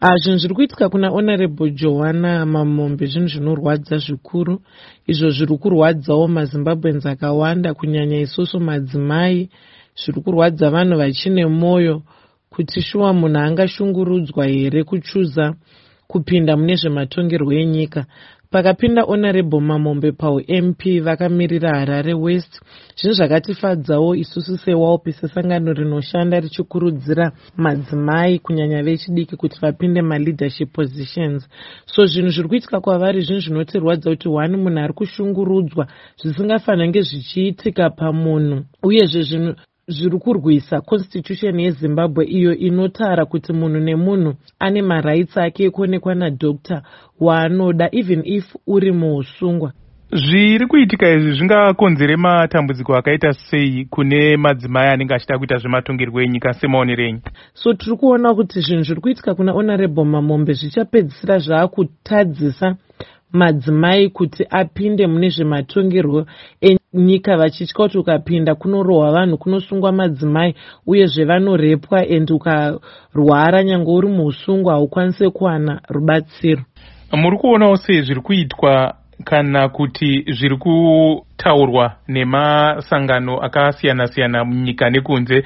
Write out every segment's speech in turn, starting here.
Zvinhu zviri kuitika kuna Honorable Joanna Mamombe zvinhu zvinorwadza zvikuru, izvo zviri kurwadzawo maZimbabweans akawanda, kunyanya isusu madzimai. Zviri kurwadza vanhu vachine mwoyo kuti shuwa munhu angashungurudzwa here kuchuza kupinda mune zvematongerwo enyika. Pakapinda Honorable Mamombe paU-MP vakamirira Harare West, zvinhu zvakatifadzawo isusu seWAUP, sesangano rinoshanda richikurudzira madzimai kunyanya vechidiki kuti vapinde maleadership positions. So zvinhu zviri kuitika kwavari zvinhu zvinotirwadza kuti wani munhu ari kushungurudzwa zvisingafanira zvichiitika pamunhu, uyezve zvinhu zviri kurwisa constitution yeZimbabwe iyo inotara kuti munhu nemunhu ane marights ake ekuonekwa nadokta waanoda even if uri muusungwa. Zviri kuitika izvi zvingakonzere matambudziko akaita sei kune madzimai anenge achida kuita zvematongerwo enyika semaonero enyu? So tiri kuona kuti zvinhu zviri kuitika kuna Honorable Mamombe zvichapedzisira zvaakutadzisa madzimai kuti apinde mune zvematongerwo enyika, vachitya kuti ukapinda kunorohwa vanhu, kunosungwa madzimai, uyezve vanorepwa, and ukarwara nyange uri muusungwa haukwanise kuwana rubatsiro. Muri kuonawo sei zviri kuitwa kana kuti zviri kutaurwa nemasangano akasiyana-siyana munyika nekunze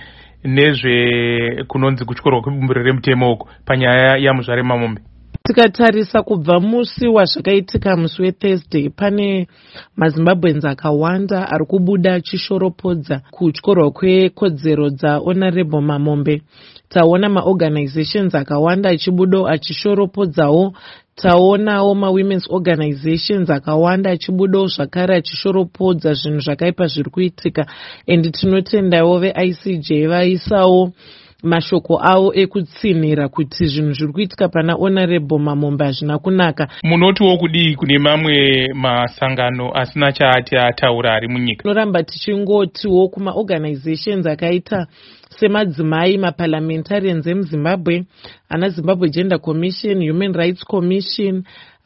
nezvekunonzi kutyorwa kwebumbiro remutemo uko panyaya yaMuzvare Mamombe? Tikatarisa kubva musi wazvakaitika musi weThursday, pane maZimbabweans akawanda ari kubuda achishoropodza kutyorwa kwekodzero dzaHonorable Mamombe. Taona maorganizations akawanda achibudawo achishoropodzawo. Taonawo mawomen's organizations akawanda achibudawo zvakare achishoropodza zvinhu zvakaipa zviri kuitika, and tinotendawo veICJ vaisawo mashoko avo ekutsinhira kuti zvinhu zviri kuitika pana Honorable Mamombe hazvina kunaka. Munotiwo kudii kune mamwe masangano asina chaati ataura ari munyika? Tinoramba tichingotiwo kumaorganizations akaita semadzimai, maparliamentarians emuZimbabwe, ana Zimbabwe Gender Commission, Human Rights Commission,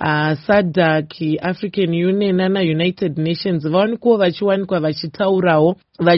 SADC, African Union nana United Nations vaonekwa vachiwanikwa vachitaurawo,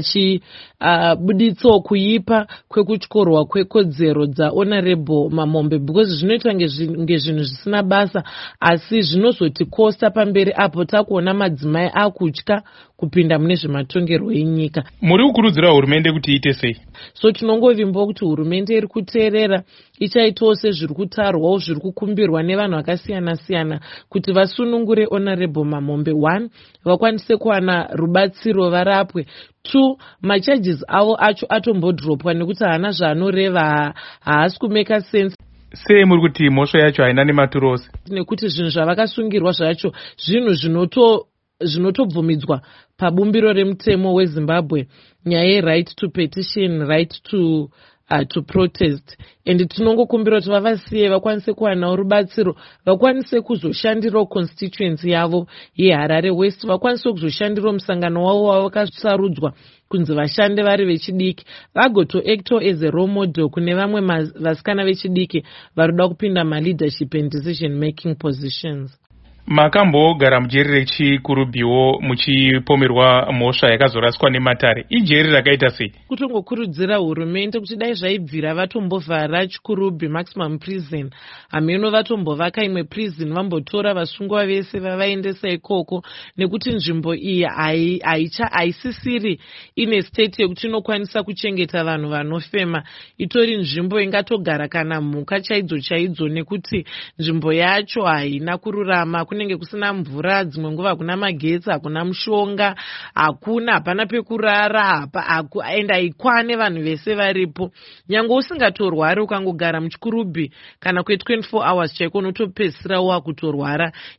vachibuditsawo kuipa kwekutyorwa kwekodzero dzaHonorable Mamombe, because zvinoitwa ngezvinhu zvisina basa, asi zvinozotikosta pamberi apo takuona madzimai akutya kupinda mune zvematongerwo enyika. Muri kukurudzira hurumende kuti iite sei? So tinongovimbawo kuti hurumende iri kuteerera, ichaitawo sezviri kutarwawo zviri kukumbirwa nevanhu vakasiyana-siyana kuti vasunungure Honorable Mamombe. 1, vakwanise kuwana rubatsiro varapwe. 2, macharges avo acho atombodropwa nekuti haana zvaanoreva, haasi kumeka sense. Sei muri kuti mhosva yacho haina nematuro? Nekuti zvinhu zvavakasungirwa zvacho zvinhu zvinotobvumidzwa pabumbiro remutemo weZimbabwe, nyaya ye-right to petition, right to protest, and tinongokumbira kuti vavasiye vakwanise kuwanawo rubatsiro, vakwanise kuzoshandirawo constituency yavo yeHarare West, vakwanise kuzoshandirawo musangano wavo wavakasarudzwa kunzi vashande vari vechidiki, vagotoactawo as a role model kune vamwe vasikana vechidiki vari kuda kupinda maleadership and decision making positions. Makambogara mujeri rechikurubhiwo muchipomerwa mhosva yakazoraswa nematare. Ijeri rakaita sei? Kutongokurudzira hurumende kuti dai zvaibvira vatombovhara chikurubhi maximum prison, hameno vatombovaka imwe prison, vambotora vasungwa vese vavaendesa ikoko, nekuti nzvimbo iyi haisisiri ine state yekuti inokwanisa kuchengeta vanhu vanofema. Itori nzvimbo ingatogara kana mhuka chaidzo, nekuti nzvimbo yacho haina kururama. Kunenge kusina mvura, dzimwe nguva hakuna magetsi, hakuna mushonga, hapana pekurara, enda ikwane vanhu vese varipo. Nyange usingatorwari ukangogara muchikurubhi kana kwe 24 hours chaiko unotopedzisira wakutorwara,